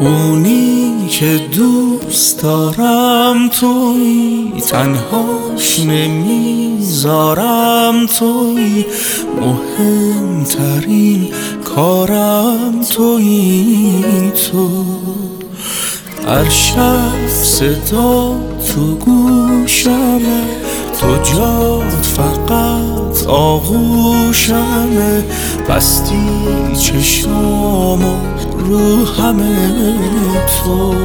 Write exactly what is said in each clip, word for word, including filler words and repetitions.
اونی که دوست دارم تویی، تنهاش نمیذارم تویی، مهمترین کارم تویی. تو هر شب صدا تو گوشمه، تو جات فقط آغوشمه، بستی چشامو رو همه تو.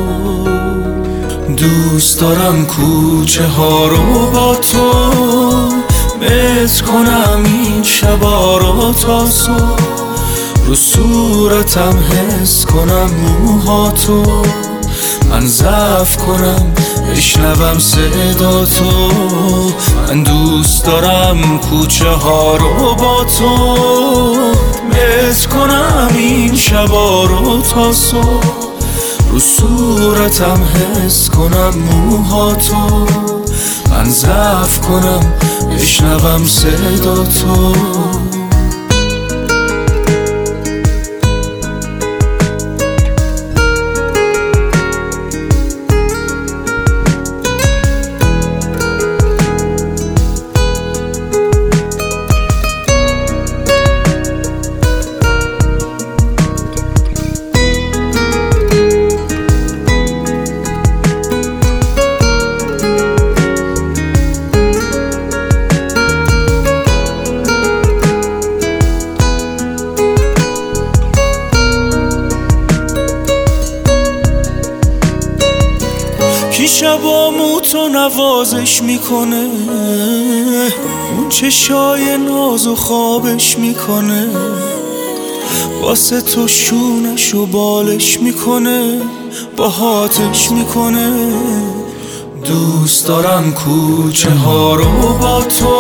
دوست دارم کوچه ها رو با تو مت کنم، این شبا رو تا صبح، رو صورتم حس کنم موهاتو، من ضعف کنم بشنوم صدا تو. من دوست دارم کوچه ها رو با تو مت کنم، این شبا رو تا صبح، رو صورتم حس کنم موهاتو، من ضعف کنم بشنوم صدا تو. کی شبامو تو نوازش میکنه، اون چشای ناز و خوابش میکنه، واسه تو شونش و بالش میکنه، باهاتش میکنه. دوست دارم کوچه ها رو با تو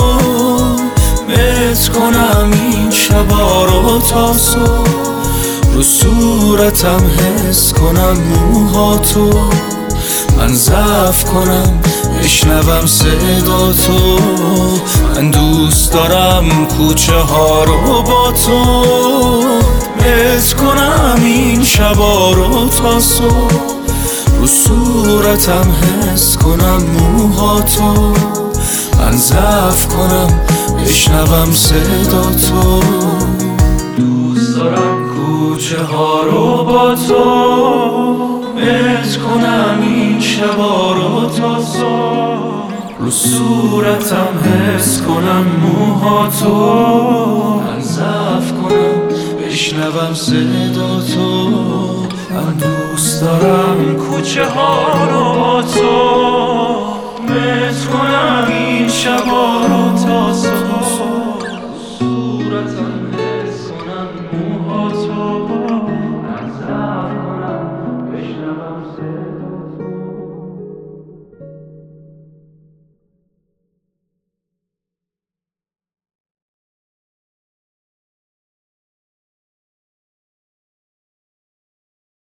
مت کنم، این شبا رو تا صبح، رو صورتم حس کنم موهاتو، من ضعف کنم بشنوم صدا تو. من دوست دارم کوچه ها رو با تو مت کنم، این شبا رو تا صبح، رو صورتم حس کنم موهاتو، من ضعف کنم بشنوم صدا تو. دوست دارم کوچه ها رو با تو مت کنم، این شبا رو تا صبح، رو صورتم حس کنم موهاتو، من ضعف کنم بشنوم صدا تو. من دوست دارم کوچه ها رو